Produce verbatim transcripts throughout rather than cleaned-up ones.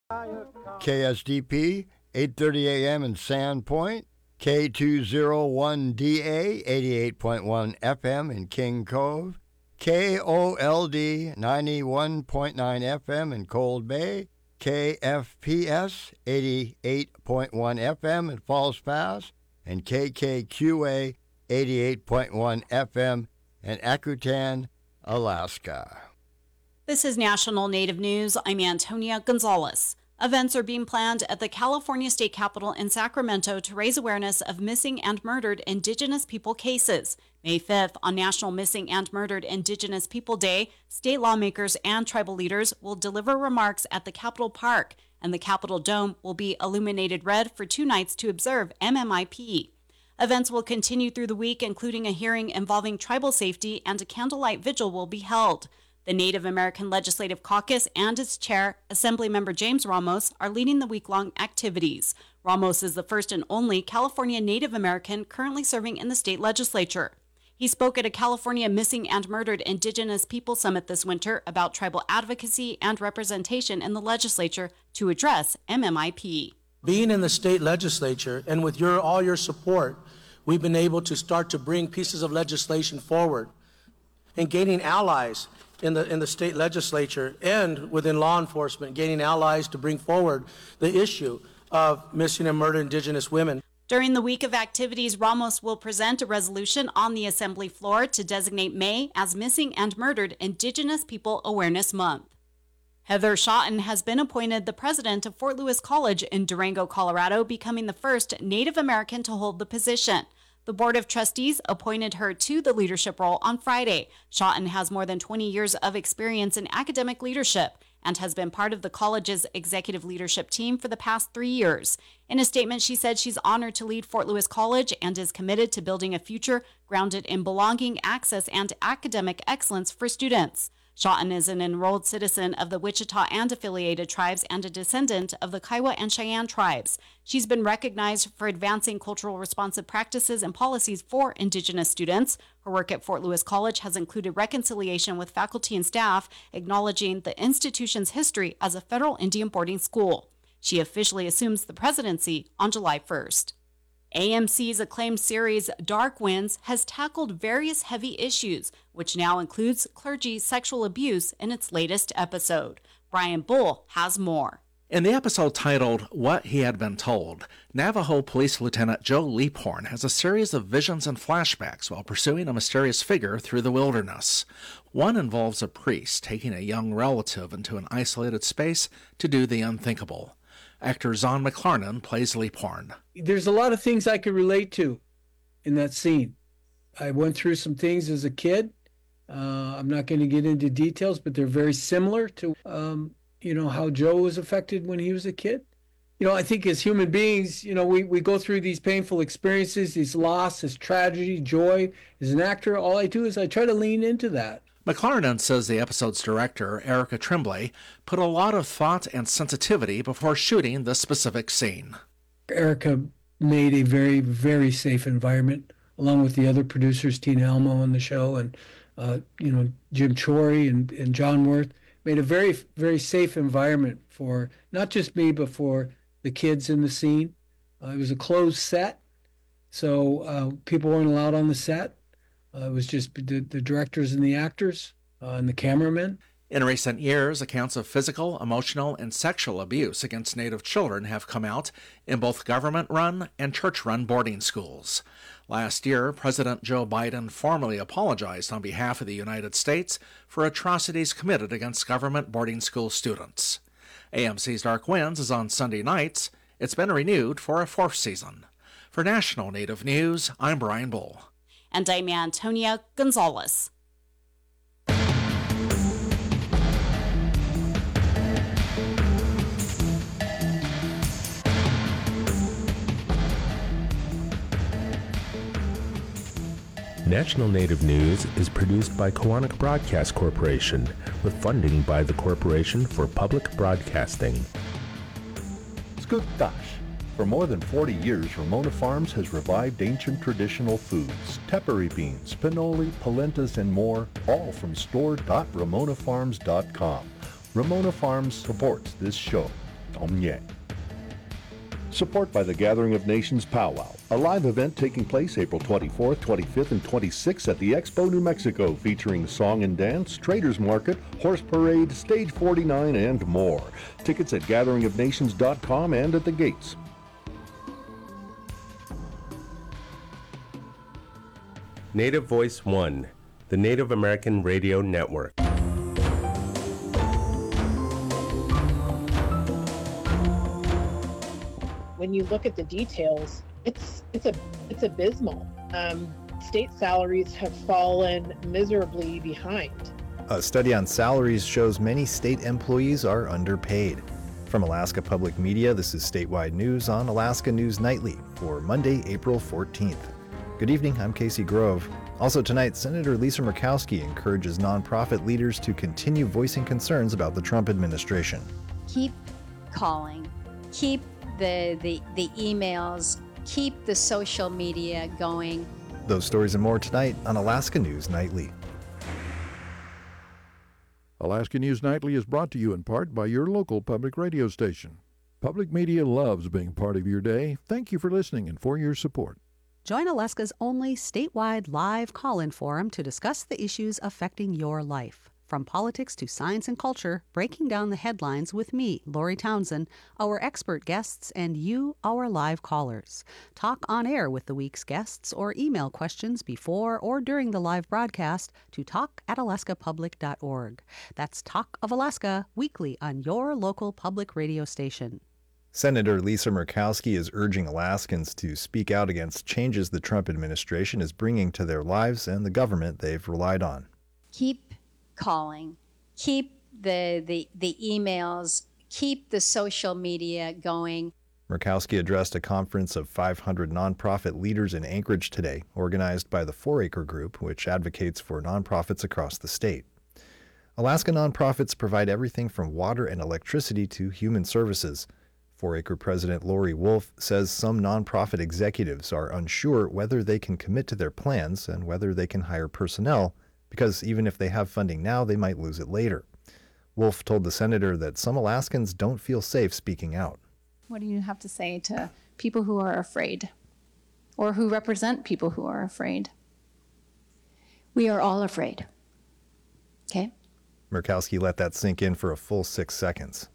K S D P, eight thirty a.m. in Sandpoint, K two oh one D A, eighty-eight point one F M in King Cove, K O L D, ninety-one point nine F M in Cold Bay, K F P S, eighty-eight point one F M in Falls Pass, and K K Q A, eighty-eight point one F M in Akutan, Alaska. This is National Native News. I'm Antonia Gonzalez. Events are being planned at the California State Capitol in Sacramento to raise awareness of missing and murdered Indigenous people cases. May fifth, on National Missing and Murdered Indigenous People Day, state lawmakers and tribal leaders will deliver remarks at the Capitol Park, and the Capitol Dome will be illuminated red for two nights to observe M M I P. Events will continue through the week, including a hearing involving tribal safety, and a candlelight vigil will be held. The Native American Legislative Caucus and its chair, Assemblymember James Ramos, are leading the week-long activities. Ramos is the first and only California Native American currently serving in the state legislature. He spoke at a California Missing and Murdered Indigenous People Summit this winter about tribal advocacy and representation in the legislature to address M M I P. Being in the state legislature and with your all your support, we've been able to start to bring pieces of legislation forward and gaining allies in the in the state legislature and within law enforcement, gaining allies to bring forward the issue of missing and murdered Indigenous women. During the week of activities, Ramos will present a resolution on the Assembly floor to designate May as Missing and Murdered Indigenous People Awareness Month. Heather Shotton has been appointed the president of Fort Lewis College in Durango, Colorado, becoming the first Native American to hold the position. The Board of Trustees appointed her to the leadership role on Friday. Shotton has more than twenty years of experience in academic leadership and has been part of the college's executive leadership team for the past three years. In a statement, she said she's honored to lead Fort Lewis College and is committed to building a future grounded in belonging, access, and academic excellence for students. Shotton is an enrolled citizen of the Wichita and affiliated tribes and a descendant of the Kiowa and Cheyenne tribes. She's been recognized for advancing cultural responsive practices and policies for Indigenous students. Her work at Fort Lewis College has included reconciliation with faculty and staff, acknowledging the institution's history as a federal Indian boarding school. She officially assumes the presidency on July first. A M C's acclaimed series Dark Winds has tackled various heavy issues, which now includes clergy sexual abuse in its latest episode. Brian Bull has more. In the episode titled What He Had Been Told, Navajo Police Lieutenant Joe Leaphorn has a series of visions and flashbacks while pursuing a mysterious figure through the wilderness. One involves a priest taking a young relative into an isolated space to do the unthinkable. Actor Zahn McClarnon plays Leaphorn. There's a lot of things I could relate to in that scene. I went through some things as a kid. Uh, I'm not going to get into details, but they're very similar to, um, you know, how Joe was affected when he was a kid. You know, I think as human beings, you know, we, we go through these painful experiences, these loss, this tragedy, joy. As an actor, all I do is I try to lean into that. McClarnon says the episode's director, Erica Tremblay, put a lot of thought and sensitivity before shooting this specific scene. Erica made a very, very safe environment, along with the other producers, Tina Elmo on the show, and, uh, you know, Jim Chory and, and John Worth, made a very, very safe environment for not just me, but for the kids in the scene. Uh, it was a closed set, so uh, people weren't allowed on the set. Uh, it was just the, the directors and the actors uh, and the cameramen. In recent years, accounts of physical, emotional, and sexual abuse against Native children have come out in both government-run and church-run boarding schools. Last year, President Joe Biden formally apologized on behalf of the United States for atrocities committed against government boarding school students. A M C's Dark Winds is on Sunday nights. It's been renewed for a fourth season. For National Native News, I'm Brian Bull. And I'm Antonia Gonzalez. National Native News is produced by Koahnic Broadcast Corporation with funding by the Corporation for Public Broadcasting. Skuktash. For more than forty years, Ramona Farms has revived ancient traditional foods, tepary beans, pinoli, polentas, and more, all from store dot ramona farms dot com. Ramona Farms supports this show. Omye. Support by the Gathering of Nations Powwow, a live event taking place April twenty-fourth, twenty-fifth, and twenty-sixth at the Expo New Mexico, featuring song and dance, traders market, horse parade, stage forty-nine, and more. Tickets at gathering of nations dot com and at the gates. Native Voice One, the Native American Radio Network. When you look at the details, it's it's a it's abysmal. Um, state salaries have fallen miserably behind. A study on salaries shows many state employees are underpaid. From Alaska Public Media, this is Statewide News on Alaska News Nightly for Monday, April fourteenth. Good evening, I'm Casey Grove. Also tonight, Senator Lisa Murkowski encourages nonprofit leaders to continue voicing concerns about the Trump administration. Keep calling, keep the, the, the emails, keep the social media going. Those stories and more tonight on Alaska News Nightly. Alaska News Nightly is brought to you in part by your local public radio station. Public media loves being part of your day. Thank you for listening and for your support. Join Alaska's only statewide live call-in forum to discuss the issues affecting your life. From politics to science and culture, breaking down the headlines with me, Lori Townsend, our expert guests, and you, our live callers. Talk on air with the week's guests or email questions before or during the live broadcast to talk at alaska public dot org. That's Talk of Alaska, weekly on your local public radio station. Senator Lisa Murkowski is urging Alaskans to speak out against changes the Trump administration is bringing to their lives and the government they've relied on. Keep calling, keep the, the, the emails, keep the social media going. Murkowski addressed a conference of five hundred nonprofit leaders in Anchorage today, organized by the Four Acre Group, which advocates for nonprofits across the state. Alaska nonprofits provide everything from water and electricity to human services. Four Acre President Lori Wolf says some nonprofit executives are unsure whether they can commit to their plans and whether they can hire personnel, because even if they have funding now, they might lose it later. Wolf told the senator that some Alaskans don't feel safe speaking out. What do you have to say to people who are afraid, or who represent people who are afraid? We are all afraid. Okay? Murkowski let that sink in for a full six seconds.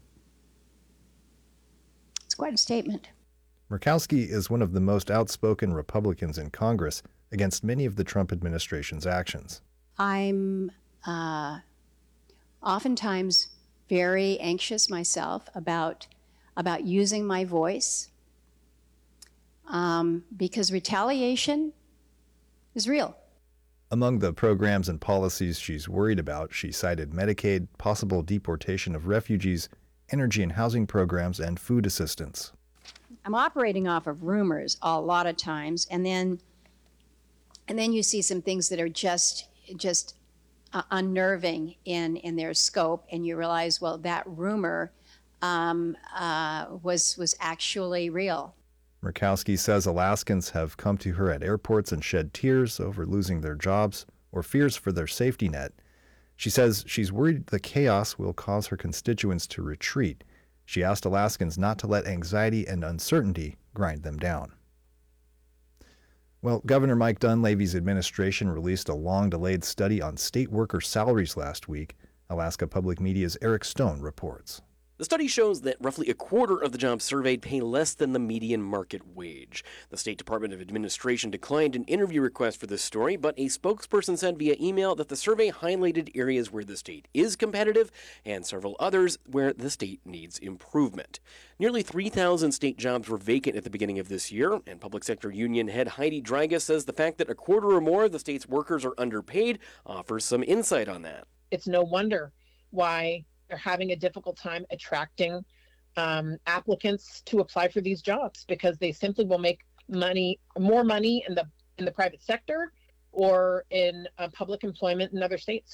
It's quite a statement. Murkowski is one of the most outspoken Republicans in Congress against many of the Trump administration's actions. I'm uh, oftentimes very anxious myself about, about using my voice um, because retaliation is real. Among the programs and policies she's worried about, she cited Medicaid, possible deportation of refugees, energy and housing programs, and food assistance. I'm operating off of rumors a lot of times, and then and then you see some things that are just just uh, unnerving in, in their scope, and you realize, well, that rumor um, uh, was was actually real. Murkowski says Alaskans have come to her at airports and shed tears over losing their jobs or fears for their safety net. She says she's worried the chaos will cause her constituents to retreat. She asked Alaskans not to let anxiety and uncertainty grind them down. Well, Governor Mike Dunleavy's administration released a long-delayed study on state worker salaries last week. Alaska Public Media's Eric Stone reports. The study shows that roughly a quarter of the jobs surveyed pay less than the median market wage. The State Department of Administration declined an interview request for this story, but a spokesperson said via email that the survey highlighted areas where the state is competitive and several others where the state needs improvement. Nearly three thousand state jobs were vacant at the beginning of this year, and Public Sector Union head Heidi Dragas says the fact that a quarter or more of the state's workers are underpaid offers some insight on that. It's no wonder why they're having a difficult time attracting um, applicants to apply for these jobs, because they simply will make money, more money in the in the private sector or in uh, public employment in other states.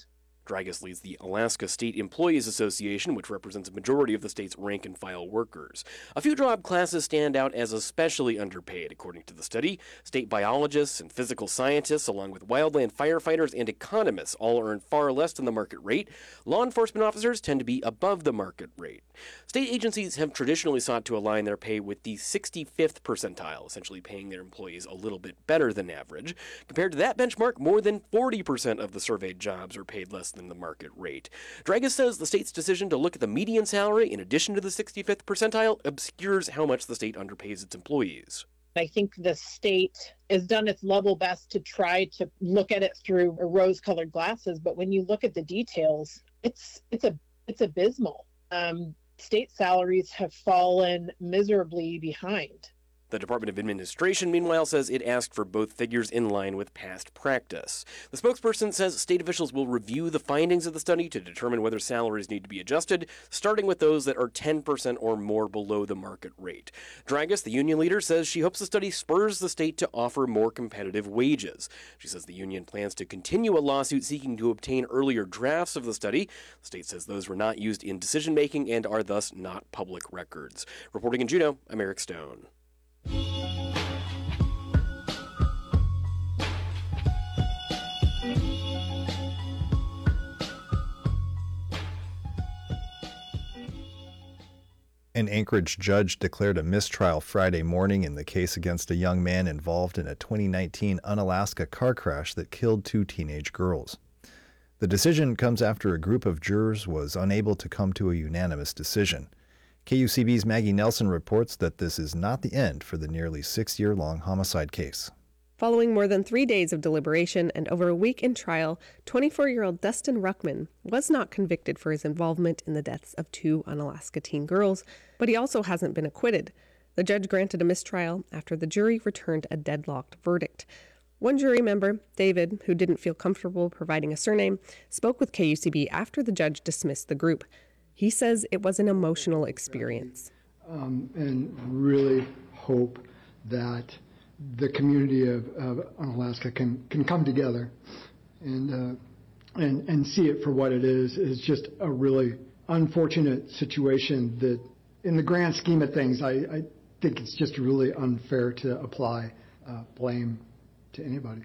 Dragus leads the Alaska State Employees Association, which represents a majority of the state's rank-and-file workers. A few job classes stand out as especially underpaid, according to the study. State biologists and physical scientists, along with wildland firefighters and economists, all earn far less than the market rate. Law enforcement officers tend to be above the market rate. State agencies have traditionally sought to align their pay with the sixty-fifth percentile, essentially paying their employees a little bit better than average. Compared to that benchmark, more than forty percent of the surveyed jobs are paid less than the market rate. Dragus says the state's decision to look at the median salary in addition to the sixty-fifth percentile obscures how much the state underpays its employees. I think the state has done its level best to try to look at it through rose-colored glasses, but when you look at the details, it's it's a it's abysmal. Um, state salaries have fallen miserably behind. The Department of Administration, meanwhile, says it asked for both figures in line with past practice. The spokesperson says state officials will review the findings of the study to determine whether salaries need to be adjusted, starting with those that are ten percent or more below the market rate. Dragus, the union leader, says she hopes the study spurs the state to offer more competitive wages. She says the union plans to continue a lawsuit seeking to obtain earlier drafts of the study. The state says those were not used in decision-making and are thus not public records. Reporting in Juneau, I'm Eric Stone. An Anchorage judge declared a mistrial Friday morning in the case against a young man involved in a twenty nineteen Unalaska car crash that killed two teenage girls. The decision comes after a group of jurors was unable to come to a unanimous decision. K U C B's Maggie Nelson reports that this is not the end for the nearly six-year-long homicide case. Following more than three days of deliberation and over a week in trial, twenty-four-year-old Dustin Ruckman was not convicted for his involvement in the deaths of two Unalaska teen girls, but he also hasn't been acquitted. The judge granted a mistrial after the jury returned a deadlocked verdict. One jury member, David, who didn't feel comfortable providing a surname, spoke with K U C B after the judge dismissed the group. He says it was an emotional experience. Um, and really hope that the community of, of Unalaska can, can come together and, uh, and, and see it for what it is. It's just a really unfortunate situation that in the grand scheme of things, I, I think it's just really unfair to apply uh, blame to anybody.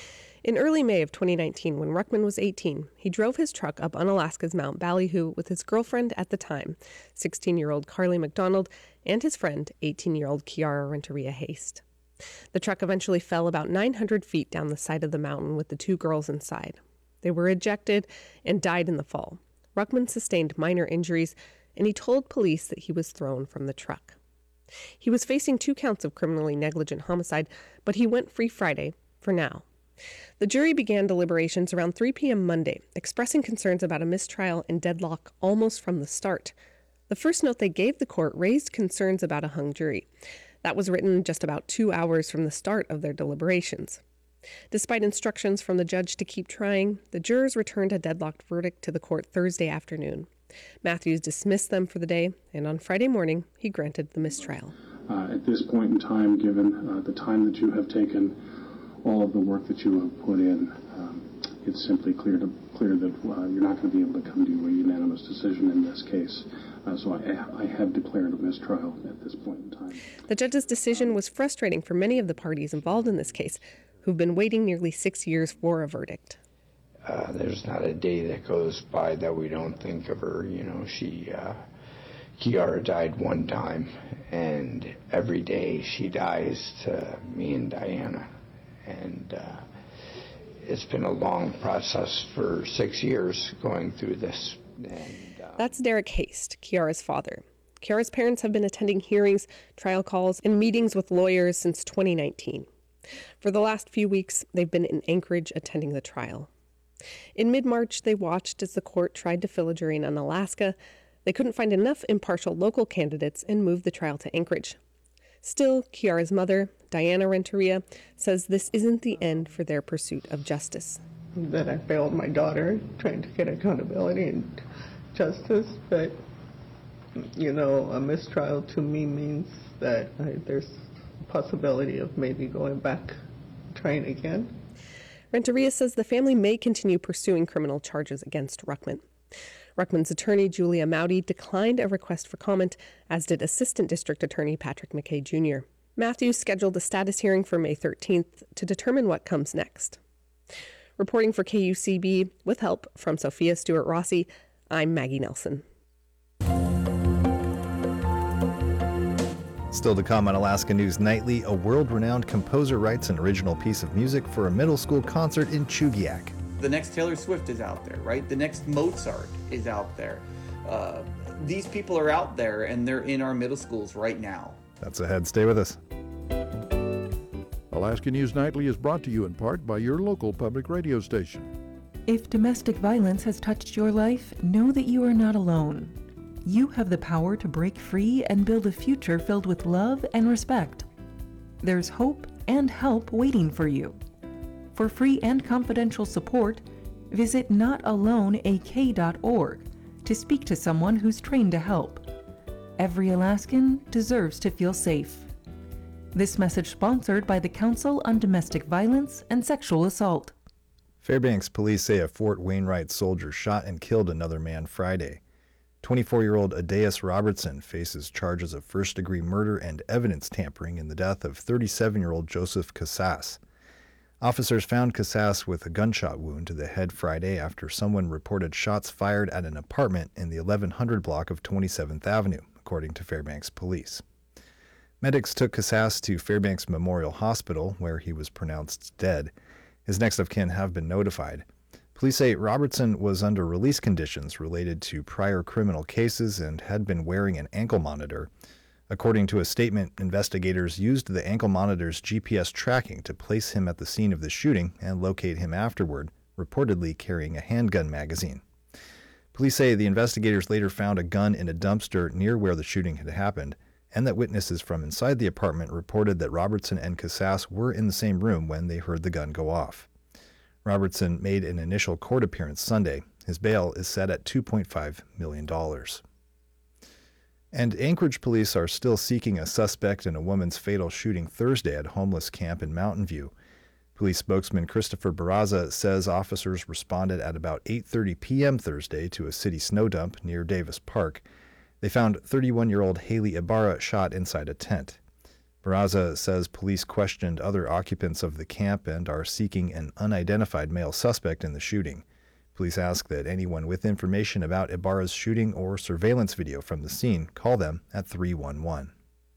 In early May of twenty nineteen, when Ruckman was eighteen, he drove his truck up Unalaska's Mount Ballyhoo with his girlfriend at the time, sixteen-year-old Carly McDonald, and his friend, eighteen-year-old Kiara Renteria Haste. The truck eventually fell about nine hundred feet down the side of the mountain with the two girls inside. They were ejected and died in the fall. Ruckman sustained minor injuries, and he told police that he was thrown from the truck. He was facing two counts of criminally negligent homicide, but he went free Friday, for now. The jury began deliberations around three p.m. Monday, expressing concerns about a mistrial and deadlock almost from the start. The first note they gave the court raised concerns about a hung jury. That was written just about two hours from the start of their deliberations. Despite instructions from the judge to keep trying, the jurors returned a deadlocked verdict to the court Thursday afternoon. Matthews dismissed them for the day, and on Friday morning, he granted the mistrial. Uh, at this point in time, given uh, the time that you have taken, all of the work that you have put in, um, it's simply clear to clear that uh, you're not going to be able to come to a unanimous decision in this case. Uh, so I, I have declared a mistrial at this point in time. The judge's decision was frustrating for many of the parties involved in this case, who've been waiting nearly six years for a verdict. Uh, there's not a day that goes by that we don't think of her. You know, she, uh, Kiara died one time, and every day she dies to me and Diana. And uh, it's been a long process for six years going through this. And, uh, That's Derek Haste, Kiara's father. Kiara's parents have been attending hearings, trial calls, and meetings with lawyers since twenty nineteen. For the last few weeks, they've been in Anchorage attending the trial. In mid-March, they watched as the court tried to fill a jury in Unalaska. They couldn't find enough impartial local candidates and moved the trial to Anchorage. Still, Kiara's mother, Diana Renteria, says this isn't the end for their pursuit of justice. That I failed my daughter trying to get accountability and justice, but, you know, a mistrial to me means that I, there's a possibility of maybe going back, trying again. Renteria says the family may continue pursuing criminal charges against Ruckman. Ruckman's attorney, Julia Mowdy, declined a request for comment, as did Assistant District Attorney Patrick McKay Junior Matthews scheduled a status hearing for May thirteenth to determine what comes next. Reporting for K U C B, with help from Sophia Stewart-Rossi, I'm Maggie Nelson. Still to come on Alaska News Nightly, a world-renowned composer writes an original piece of music for a middle school concert in Chugiak. The next Taylor Swift is out there, right? The next Mozart is out there. Uh, these people are out there, and they're in our middle schools right now. That's ahead. Stay with us. Alaska News Nightly is brought to you in part by your local public radio station. If domestic violence has touched your life, know that you are not alone. You have the power to break free and build a future filled with love and respect. There's hope and help waiting for you. For free and confidential support, visit not alone a k dot org to speak to someone who's trained to help. Every Alaskan deserves to feel safe. This message sponsored by the Council on Domestic Violence and Sexual Assault. Fairbanks police say a Fort Wainwright soldier shot and killed another man Friday. twenty-four-year-old Adeus Robertson faces charges of first-degree murder and evidence tampering in the death of thirty-seven-year-old Joseph Casas. Officers found Casas with a gunshot wound to the head Friday after someone reported shots fired at an apartment in the eleven hundred block of twenty-seventh Avenue, according to Fairbanks police. Medics took Casas to Fairbanks Memorial Hospital, where he was pronounced dead. His next of kin have been notified. Police say Robertson was under release conditions related to prior criminal cases and had been wearing an ankle monitor. According to a statement, investigators used the ankle monitor's G P S tracking to place him at the scene of the shooting and locate him afterward, reportedly carrying a handgun magazine. Police say the investigators later found a gun in a dumpster near where the shooting had happened, and that witnesses from inside the apartment reported that Robertson and Casas were in the same room when they heard the gun go off. Robertson made an initial court appearance Sunday. His bail is set at two point five million dollars. And Anchorage police are still seeking a suspect in a woman's fatal shooting Thursday at a homeless camp in Mountain View. Police spokesman Christopher Barraza says officers responded at about eight thirty p.m. Thursday to a city snow dump near Davis Park. They found thirty-one-year-old Haley Ibarra shot inside a tent. Barraza says police questioned other occupants of the camp and are seeking an unidentified male suspect in the shooting. Police ask that anyone with information about Ibarra's shooting or surveillance video from the scene call them at three one one.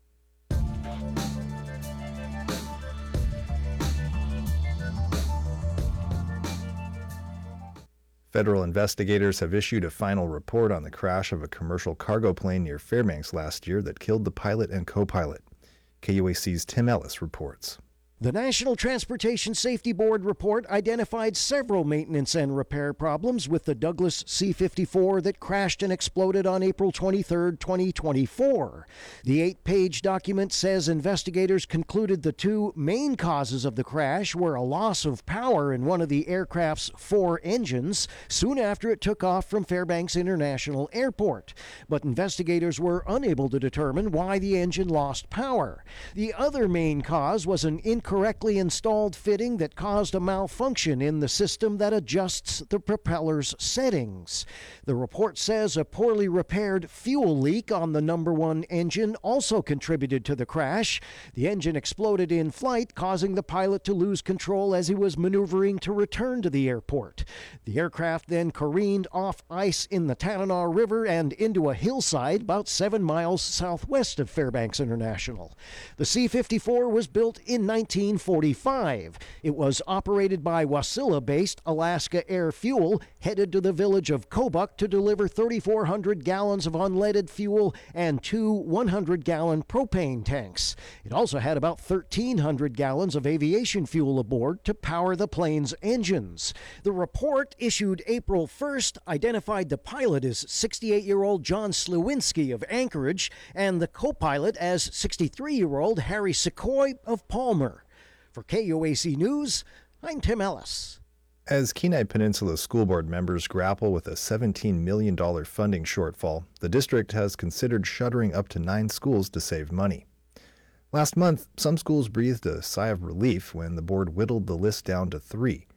Federal investigators have issued a final report on the crash of a commercial cargo plane near Fairbanks last year that killed the pilot and co-pilot. K U A C's Tim Ellis reports. The National Transportation Safety Board report identified several maintenance and repair problems with the Douglas C fifty-four that crashed and exploded on April twenty-third, twenty twenty-four. The eight-page document says investigators concluded the two main causes of the crash were a loss of power in one of the aircraft's four engines soon after it took off from Fairbanks International Airport. But investigators were unable to determine why the engine lost power. The other main cause was an incorrect correctly installed fitting that caused a malfunction in the system that adjusts the propeller's settings. The report says a poorly repaired fuel leak on the number one engine also contributed to the crash. The engine exploded in flight, causing the pilot to lose control as he was maneuvering to return to the airport. The aircraft then careened off ice in the Tanana River and into a hillside about seven miles southwest of Fairbanks International. The C fifty-four was built in nineteen forty-five. It was operated by Wasilla-based Alaska Air Fuel, headed to the village of Kobuk to deliver thirty-four hundred gallons of unleaded fuel and two one hundred gallon propane tanks. It also had about thirteen hundred gallons of aviation fuel aboard to power the plane's engines. The report, issued April first, identified the pilot as sixty-eight-year-old John Slewinski of Anchorage and the co-pilot as sixty-three-year-old Harry Secoy of Palmer. For K U A C News, I'm Tim Ellis. As Kenai Peninsula School Board members grapple with a seventeen million dollars funding shortfall, the district has considered shuttering up to nine schools to save money. Last month, some schools breathed a sigh of relief when the board whittled the list down to three.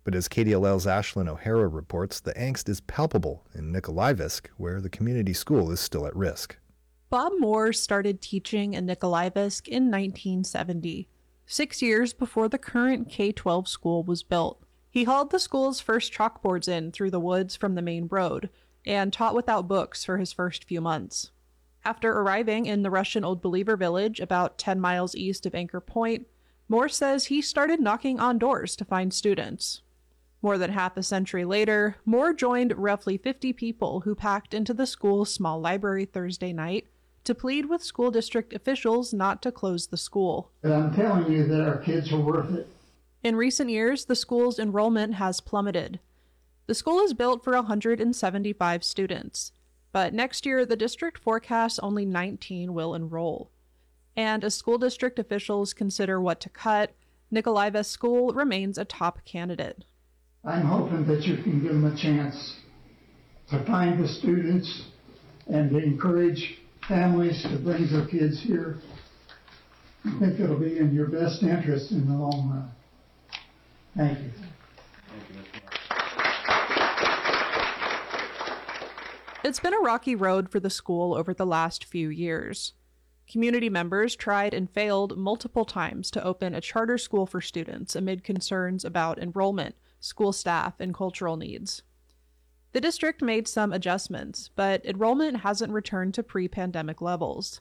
But as K D L L's Ashlyn O'Hara reports, the angst is palpable in Nikolaevsk, where the community school is still at risk. Bob Moore started teaching in Nikolaevsk in nineteen seventy, six years before the current K twelve school was built. He hauled the school's first chalkboards in through the woods from the main road and taught without books for his first few months. After arriving in the Russian Old Believer village about ten miles east of Anchor Point, Moore says he started knocking on doors to find students. More than half a century later, Moore joined roughly fifty people who packed into the school's small library Thursday night to plead with school district officials not to close the school. But I'm telling you that our kids are worth it. In recent years, the school's enrollment has plummeted. The school is built for one hundred seventy-five students, but next year the district forecasts only nineteen will enroll. And as school district officials consider what to cut, Nikolaevsk School remains a top candidate. I'm hoping that you can give them a chance to find the students and to encourage families to bring their kids here. I think it'll be in your best interest in the long run. Thank you. It's been a rocky road for the school over the last few years. Community members tried and failed multiple times to open a charter school for students amid concerns about enrollment, school staff, and cultural needs. The district made some adjustments, but enrollment hasn't returned to pre-pandemic levels.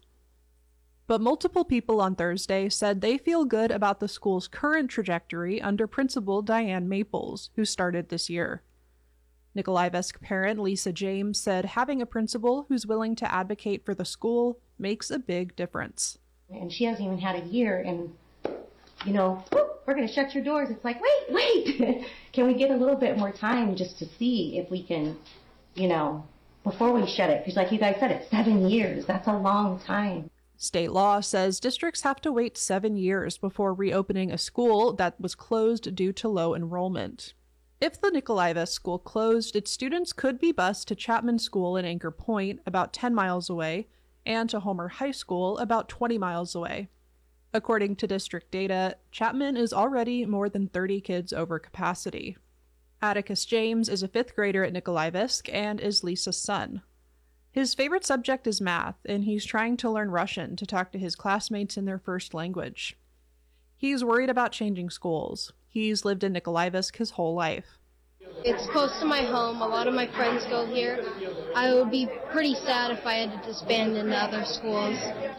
But multiple people on Thursday said they feel good about the school's current trajectory under Principal Diane Maples, who started this year. Nikolaevsk parent Lisa James said having a principal who's willing to advocate for the school makes a big difference. And she hasn't even had a year, and, you know, whoop, we're going to shut your doors. It's like, wait, wait, can we get a little bit more time just to see if we can, you know, before we shut it? Because like you guys said, it's seven years. That's a long time. State law says districts have to wait seven years before reopening a school that was closed due to low enrollment. If the Nikolaevsk school closed, its students could be bused to Chapman School in Anchor Point, about ten miles away, and to Homer High School, about twenty miles away. According to district data, Chapman is already more than thirty kids over capacity. Atticus James is a fifth grader at Nikolaevsk and is Lisa's son. His favorite subject is math, and he's trying to learn Russian to talk to his classmates in their first language. He's worried about changing schools. He's lived in Nikolaevsk his whole life. It's close to my home. A lot of my friends go here. I would be pretty sad if I had to disband into other schools.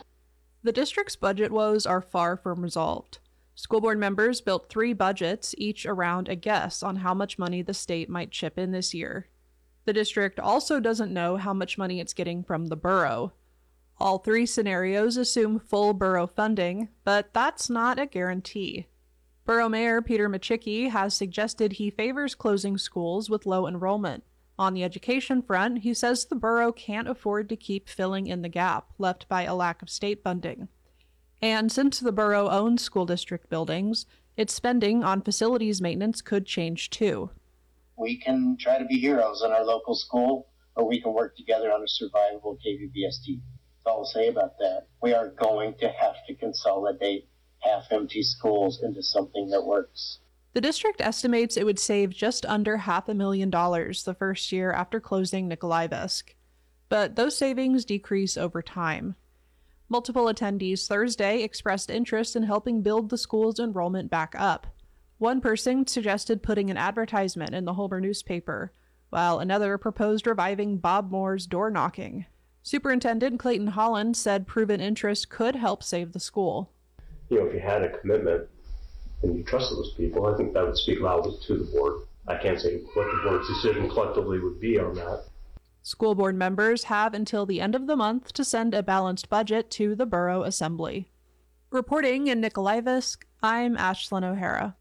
The district's budget woes are far from resolved. School board members built three budgets, each around a guess on how much money the state might chip in this year. The district also doesn't know how much money it's getting from the borough. All three scenarios assume full borough funding, but that's not a guarantee. Borough Mayor Peter Machicki has suggested he favors closing schools with low enrollment. On the education front, he says the borough can't afford to keep filling in the gap left by a lack of state funding. And since the borough owns school district buildings, its spending on facilities maintenance could change too. We can try to be heroes in our local school, or we can work together on a survivable K V B S T. That's all I'll say about that. We are going to have to consolidate half-empty schools into something that works. The district estimates it would save just under half a million dollars the first year after closing Nikolaevsk. But those savings decrease over time. Multiple attendees Thursday expressed interest in helping build the school's enrollment back up. One person suggested putting an advertisement in the Homer newspaper, while another proposed reviving Bob Moore's door knocking. Superintendent Clayton Holland said proven interest could help save the school. You know, if you had a commitment and you trusted those people, I think that would speak loudly to the board. I can't say what the board's decision collectively would be on that. School board members have until the end of the month to send a balanced budget to the Borough Assembly. Reporting in Nikolaevsk, I'm Ashlyn O'Hara.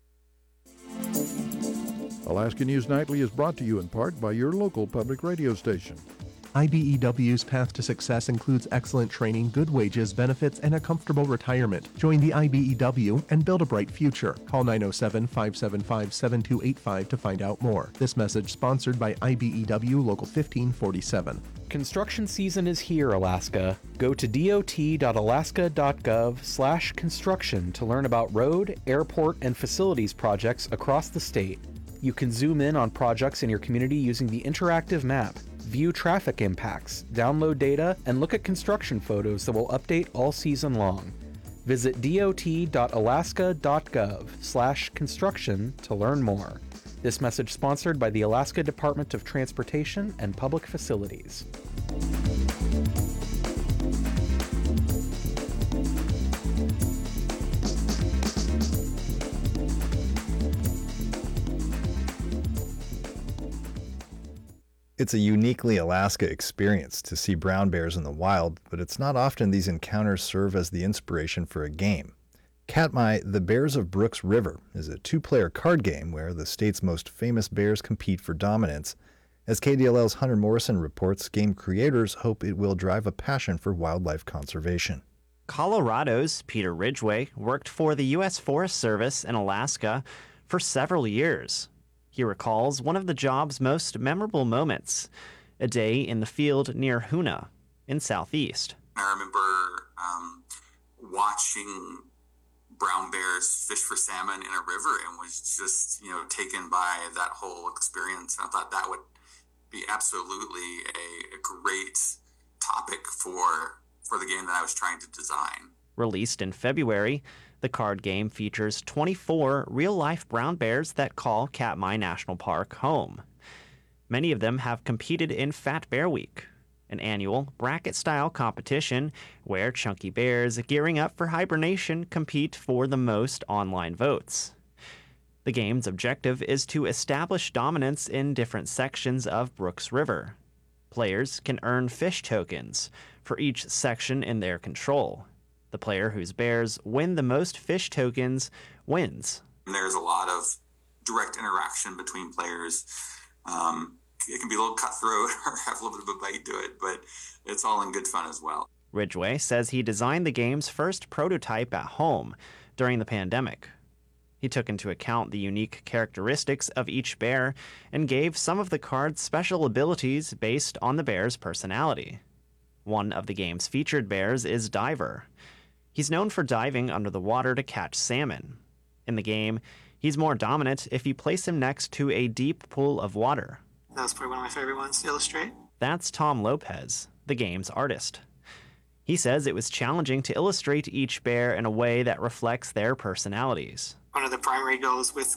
Alaska News Nightly is brought to you in part by your local public radio station. I B E W's path to success includes excellent training, good wages, benefits, and a comfortable retirement. Join the I B E W and build a bright future. Call nine oh seven, five seven five, seven two eight five to find out more. This message sponsored by I B E W Local fifteen forty-seven. Construction season is here, Alaska. Go to dot.alaska.gov slash construction to learn about road, airport, and facilities projects across the state. You can zoom in on projects in your community using the interactive map, view traffic impacts, download data, and look at construction photos that will update all season long. Visit dot.alaska.gov slash construction to learn more. This message sponsored by the Alaska Department of Transportation and Public Facilities. It's a uniquely Alaska experience to see brown bears in the wild, but it's not often these encounters serve as the inspiration for a game. Katmai, The Bears of Brooks River, is a two-player card game where the state's most famous bears compete for dominance. As K D L L's Hunter Morrison reports, game creators hope it will drive a passion for wildlife conservation. Colorado's Peter Ridgway worked for the U S Forest Service in Alaska for several years. He recalls one of the job's most memorable moments, a day in the field near Hoonah in Southeast. I remember um, watching brown bears fish for salmon in a river and was just, you know, taken by that whole experience. And I thought that would be absolutely a, a great topic for, for the game that I was trying to design. Released in February, the card game features twenty-four real-life brown bears that call Katmai National Park home. Many of them have competed in Fat Bear Week, an annual bracket-style competition where chunky bears gearing up for hibernation compete for the most online votes. The game's objective is to establish dominance in different sections of Brooks River. Players can earn fish tokens for each section in their control. The player whose bears win the most fish tokens wins. There's a lot of direct interaction between players. Um, it can be a little cutthroat or have a little bit of a bite to it, but it's all in good fun as well. Ridgway says he designed the game's first prototype at home during the pandemic. He took into account the unique characteristics of each bear and gave some of the cards special abilities based on the bear's personality. One of the game's featured bears is Diver. He's known for diving under the water to catch salmon. In the game, he's more dominant if you place him next to a deep pool of water. That was probably one of my favorite ones to illustrate. That's Tom Lopez, the game's artist. He says it was challenging to illustrate each bear in a way that reflects their personalities. One of the primary goals with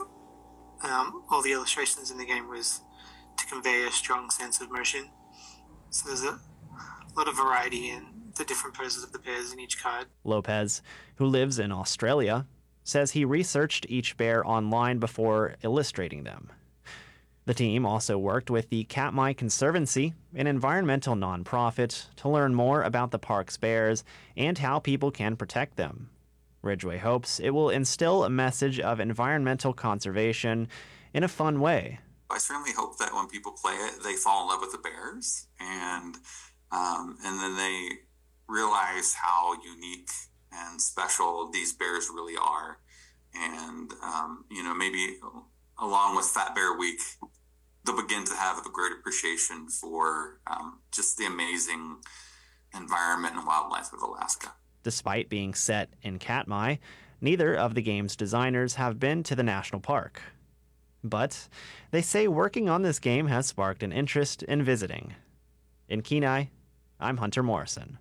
um, all the illustrations in the game was to convey a strong sense of motion. So there's a lot of variety in the different poses of the bears in each card. Lopez, who lives in Australia, says he researched each bear online before illustrating them. The team also worked with the Katmai Conservancy, an environmental nonprofit, to learn more about the park's bears and how people can protect them. Ridgway hopes it will instill a message of environmental conservation in a fun way. I certainly hope that when people play it, they fall in love with the bears and um, and then they realize how unique and special these bears really are. And, um, you know, maybe along with Fat Bear Week, they'll begin to have a great appreciation for um, just the amazing environment and wildlife of Alaska. Despite being set in Katmai, neither of the game's designers have been to the national park. But they say working on this game has sparked an interest in visiting. In Kenai, I'm Hunter Morrison.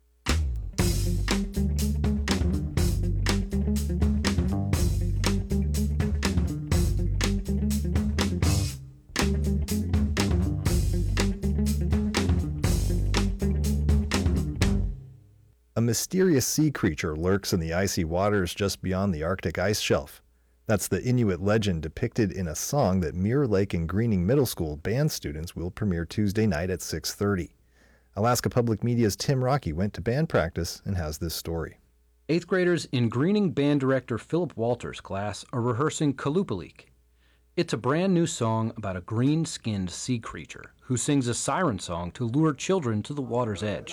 A mysterious sea creature lurks in the icy waters just beyond the Arctic ice shelf. That's the Inuit legend depicted in a song that Mirror Lake and Greening Middle School band students will premiere Tuesday night at six thirty. Alaska Public Media's Tim Rocky went to band practice and has this story. Eighth graders in Greening band director Philip Walters' class are rehearsing Kalupalik. It's a brand new song about a green-skinned sea creature who sings a siren song to lure children to the water's edge.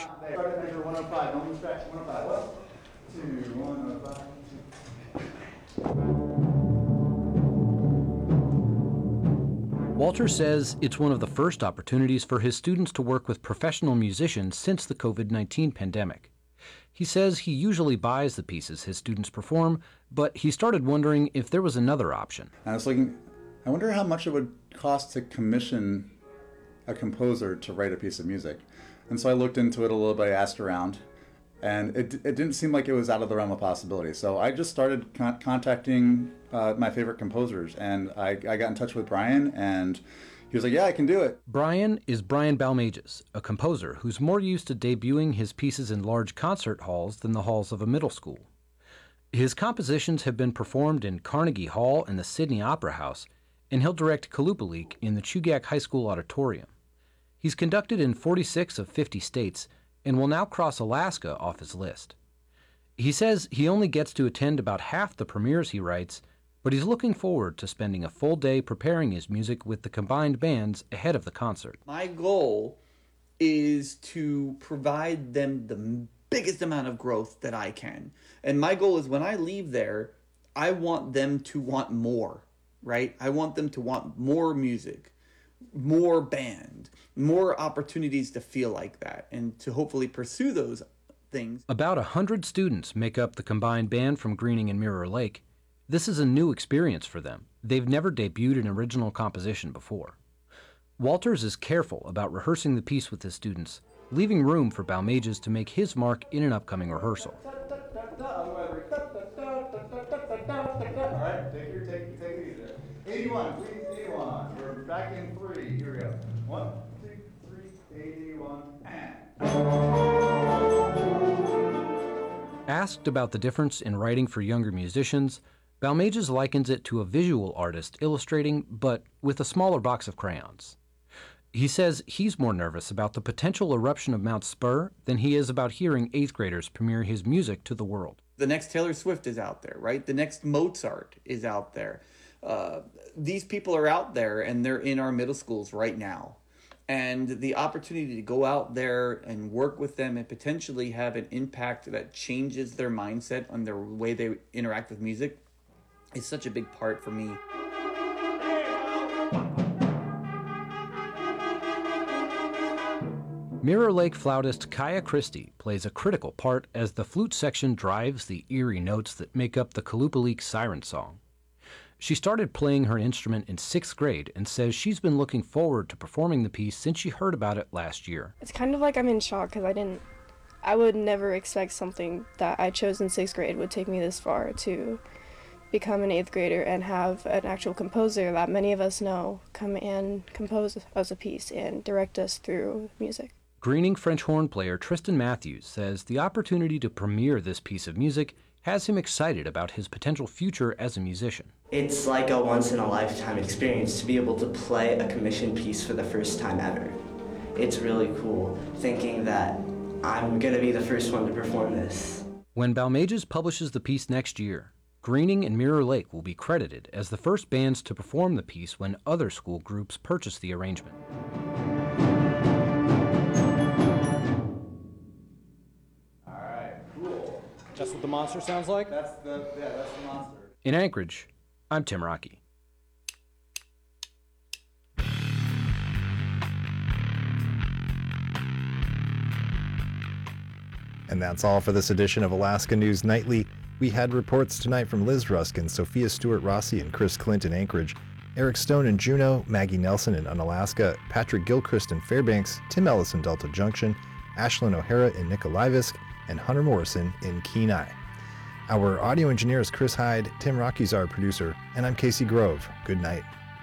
Walter says it's one of the first opportunities for his students to work with professional musicians since the covid nineteen pandemic. He says he usually buys the pieces his students perform, but he started wondering if there was another option. I was looking I wonder how much it would cost to commission a composer to write a piece of music. And so I looked into it a little bit, I asked around, and it, it didn't seem like it was out of the realm of possibility. So I just started con- contacting uh, my favorite composers, and I, I got in touch with Brian, and he was like, yeah, I can do it. Brian is Brian Balmages, a composer who's more used to debuting his pieces in large concert halls than the halls of a middle school. His compositions have been performed in Carnegie Hall and the Sydney Opera House, and he'll direct Kalupalik in the Chugach High School Auditorium. He's conducted in forty-six of fifty states and will now cross Alaska off his list. He says he only gets to attend about half the premieres he writes, but he's looking forward to spending a full day preparing his music with the combined bands ahead of the concert. My goal is to provide them the biggest amount of growth that I can. And my goal is when I leave there, I want them to want more, right? I want them to want more music, more band, more opportunities to feel like that, and to hopefully pursue those things. About a hundred students make up the combined band from Greening and Mirror Lake. This is a new experience for them. They've never debuted an original composition before. Walters is careful about rehearsing the piece with his students, leaving room for Balmages to make his mark in an upcoming rehearsal. All right, take your take, take it easy. eighty-one, please, eighty-one. We're back in three. Here we go. One, two, three, eighty-one, and. Asked about the difference in writing for younger musicians, Balmages likens it to a visual artist illustrating, but with a smaller box of crayons. He says he's more nervous about the potential eruption of Mount Spur than he is about hearing eighth graders premiere his music to the world. The next Taylor Swift is out there, right? The next Mozart is out there. Uh, these people are out there, and they're in our middle schools right now. And the opportunity to go out there and work with them and potentially have an impact that changes their mindset on their way they interact with music is such a big part for me. Mirror Lake flautist Kaya Christie plays a critical part as the flute section drives the eerie notes that make up the Kalupalik Siren Song. She started playing her instrument in sixth grade and says she's been looking forward to performing the piece since she heard about it last year. It's kind of like I'm in shock because I didn't, I would never expect something that I chose in sixth grade would take me this far to become an eighth grader and have an actual composer that many of us know come and compose us a piece and direct us through music. Greening French horn player Tristan Matthews says the opportunity to premiere this piece of music has him excited about his potential future as a musician. It's like a once-in-a-lifetime experience to be able to play a commissioned piece for the first time ever. It's really cool thinking that I'm going to be the first one to perform this. When Balmages publishes the piece next year, Greening and Mirror Lake will be credited as the first bands to perform the piece when other school groups purchase the arrangement. All right, cool. That's what the monster sounds like? That's the, yeah, that's the monster. In Anchorage, I'm Tim Rocky. And that's all for this edition of Alaska News Nightly. We had reports tonight from Liz Ruskin, Sophia Stewart-Rossi, and Chris Clint in Anchorage, Eric Stone in Juneau, Maggie Nelson in Unalaska, Patrick Gilchrist in Fairbanks, Tim Ellis in Delta Junction, Ashlyn O'Hara in Nikolaevsk, and Hunter Morrison in Kenai. Our audio engineer is Chris Hyde, Tim Rocky's our producer, and I'm Casey Grove. Good night.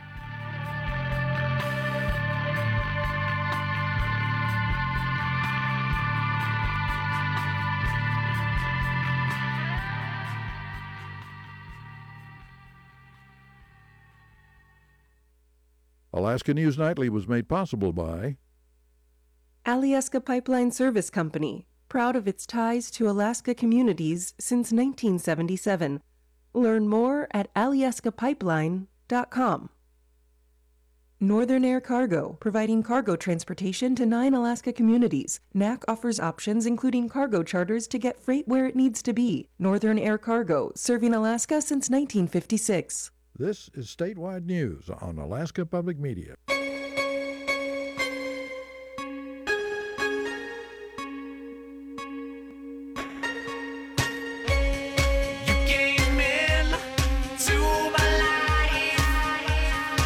Alaska News Nightly was made possible by Alyeska Pipeline Service Company, proud of its ties to Alaska communities since nineteen seventy-seven. Learn more at alyeska pipeline dot com. Northern Air Cargo, providing cargo transportation to nine Alaska communities. N A C offers options including cargo charters to get freight where it needs to be. Northern Air Cargo, serving Alaska since nineteen fifty-six. This is Statewide News on Alaska Public Media. You came in to my life.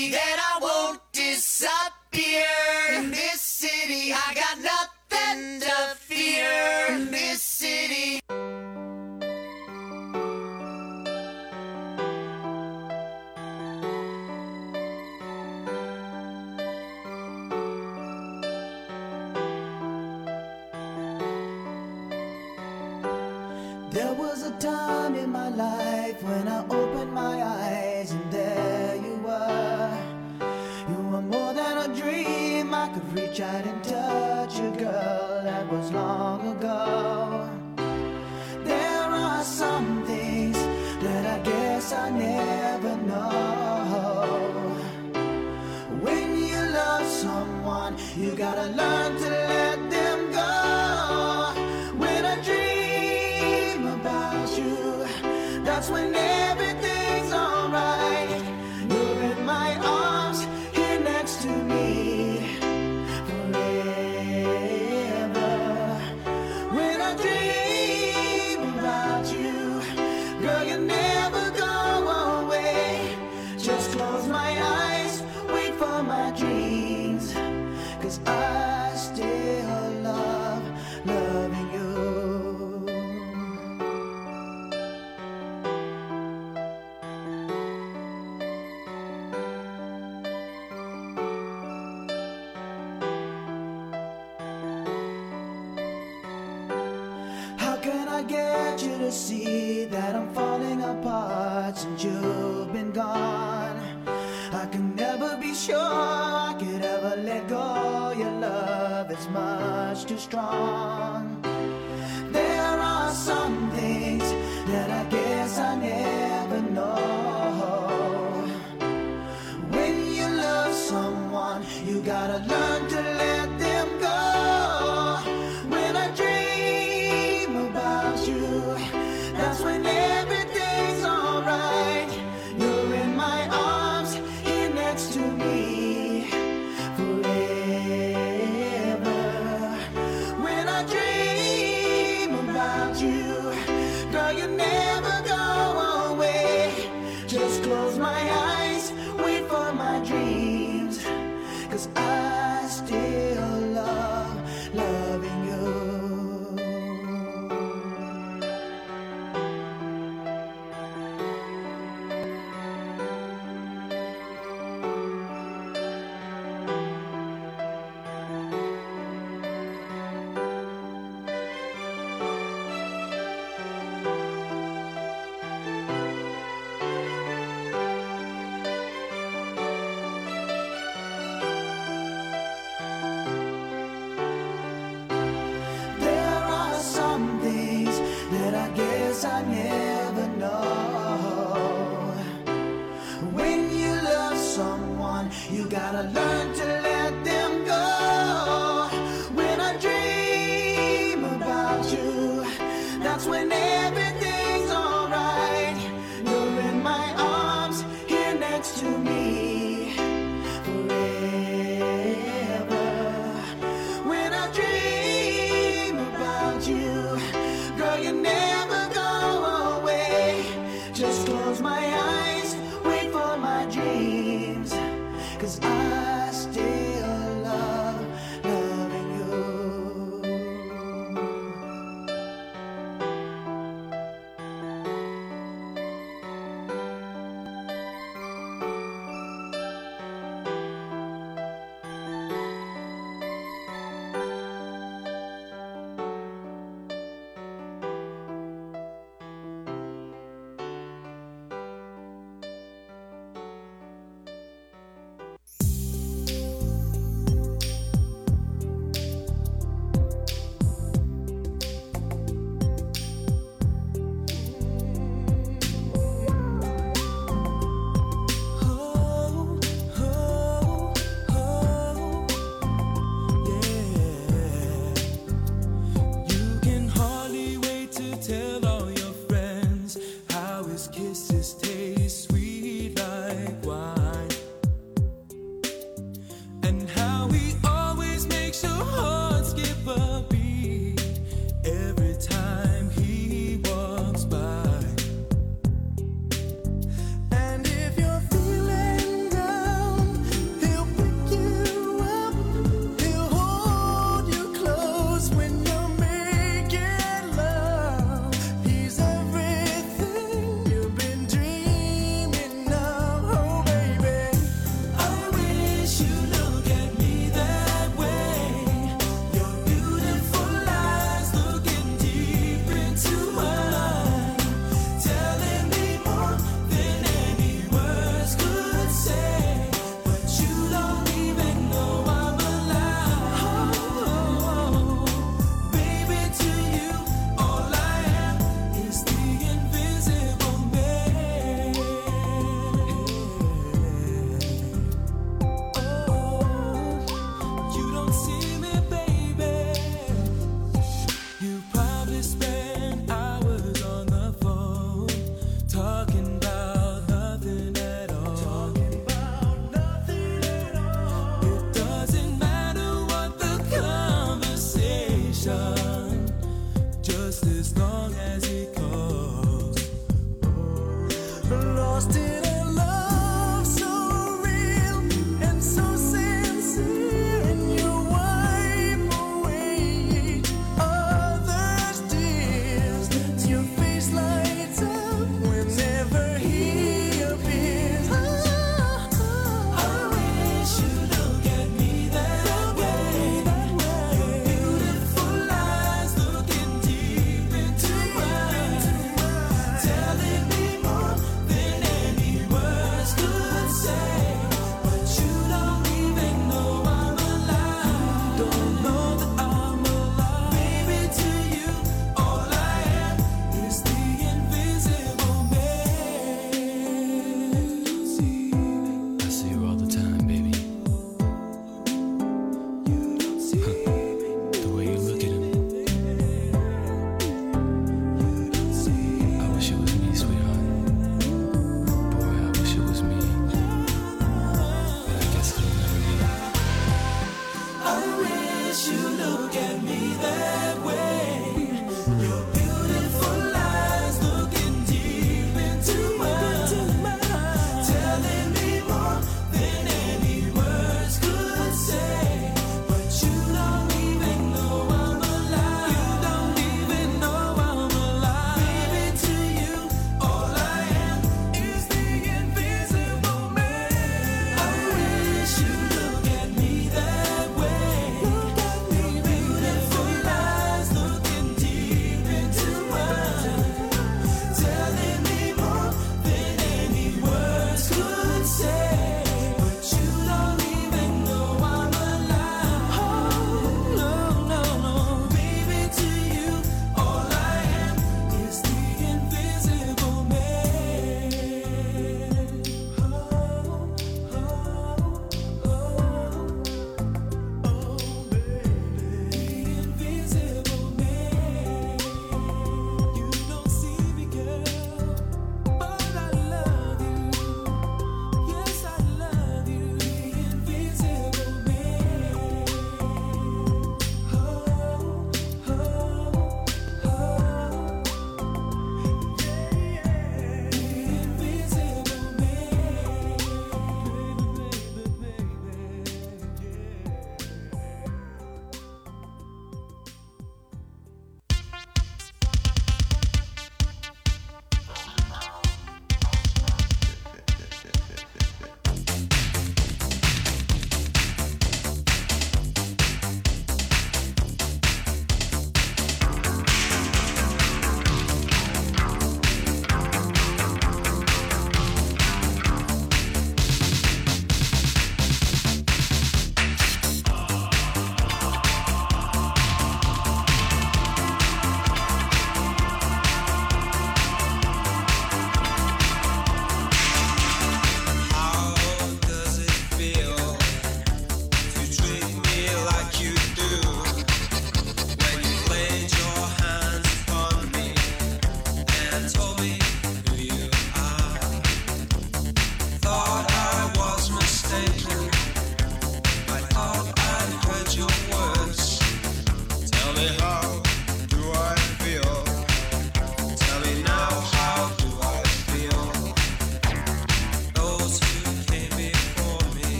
me that I won't disappear. In this city, I got nothing to fear. In this city. There was a time in my life when I opened my eyes and there you were. You were more than a dream. I could reach out and touch you, girl. That was long ago. There are some things that I guess I never know. When you love someone, you gotta learn to let them go. When I dream about you, that's when everything's alright. You're in my arms, here next to me forever. When I dream about you, girl, you never go away. Just close my eyes, wait for my dreams, 'cause I still love loving you. How can I get you to see that I'm falling apart since you've been gone? I can never be sure I could ever let go. Your love is much too strong. There are some things that I guess I never know. When you love someone, you gotta learn to let them go. When I dream about you, that's when everything's alright. You're in my arms, here next to me forever. When I dream about you, girl, you never go away. Just close my eyes, wait for my dreams, 'cause I still love loving you. There are some things that I guess I never know. When you love someone, you gotta learn to let them go. When I dream about you, that's when everything's alright. You're in my arms, here next to me forever. When I dream about you, girl, you never go away. Just close my eyes, wait for my dreams, 'cause I still love loving you.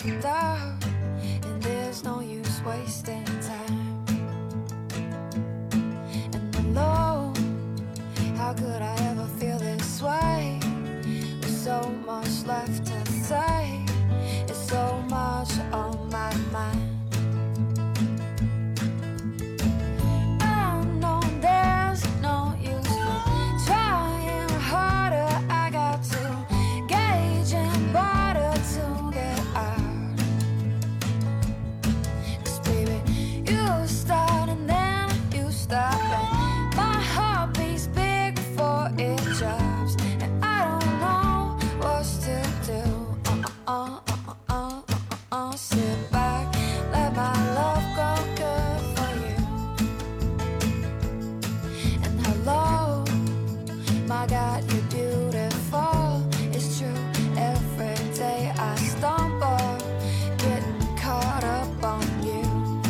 stop, and there's no use wasting time. And alone, how could I ever feel this way? With so much left to say, it's so much on my mind. I know there's no use for trying harder. I got to gauge and barter to get out. 'Cause baby, you start and then you stop, and my heart beats big before it drops, and I don't know what to do. Uh uh uh uh uh uh uh. Sit back, let my love go good for you. And hello, my God, you're beautiful. It's true, every day I stumble, getting caught up on you.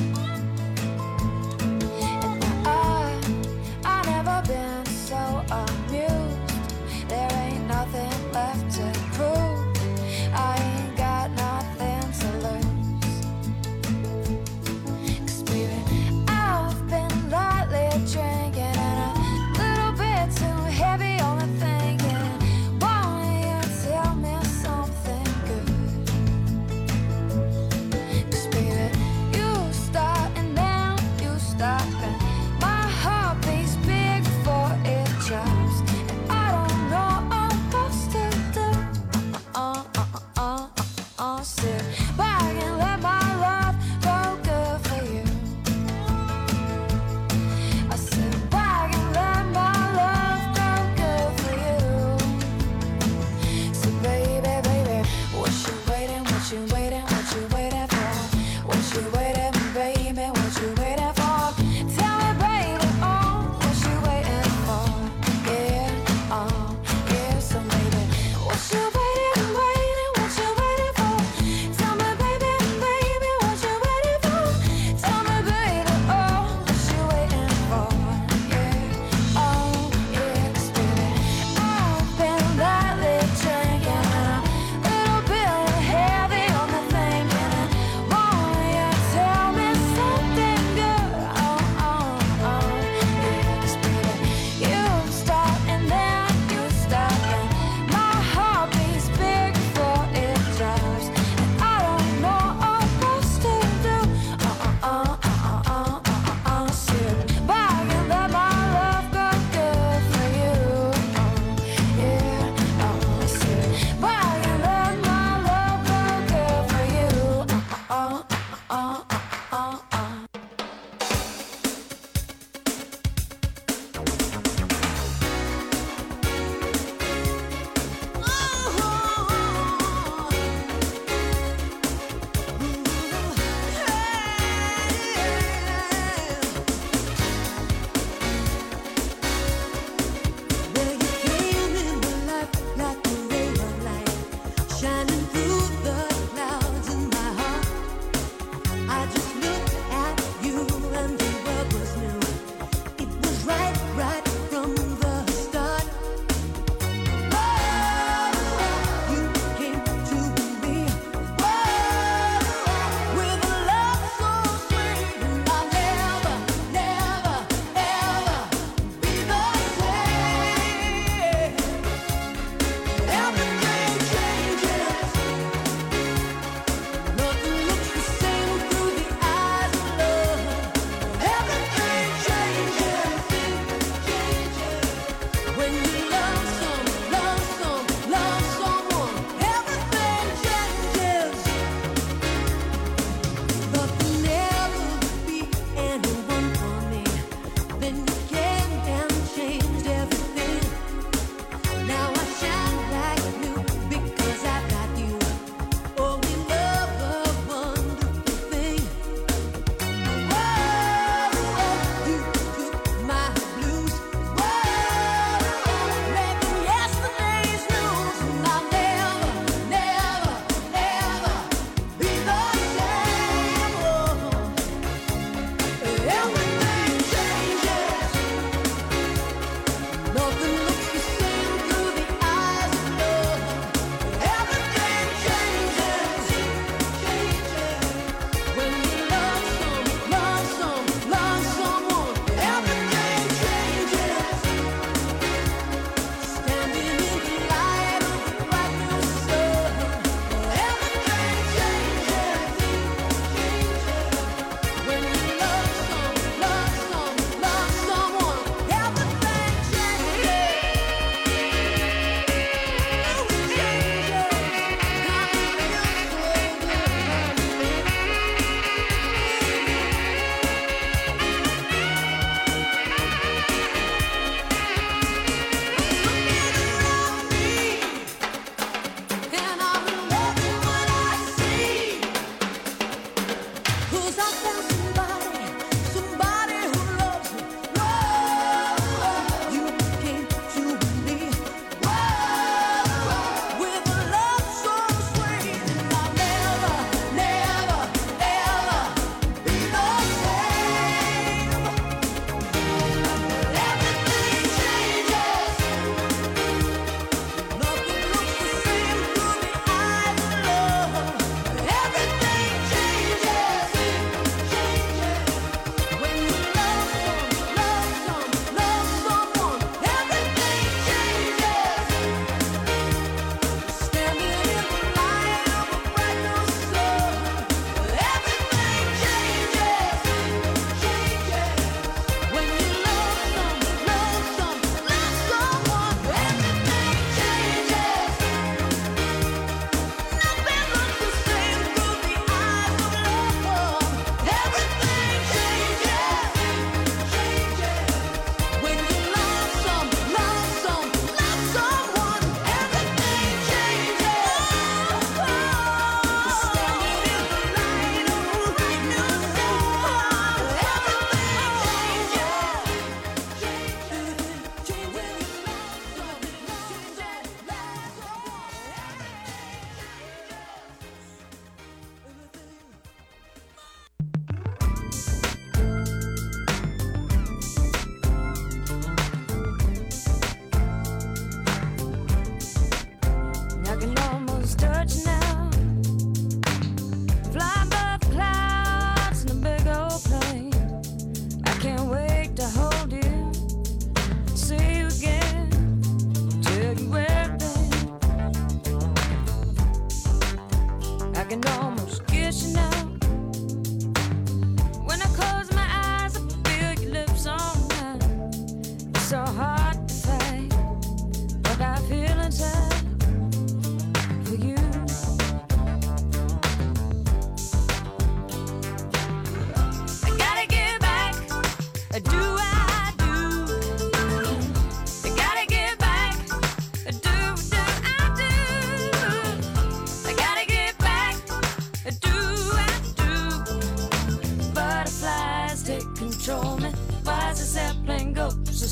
And I, I never been so amused. There ain't nothing left to prove. I ain't got nothing to lose.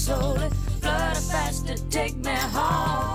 slowly, flutter faster, take me home.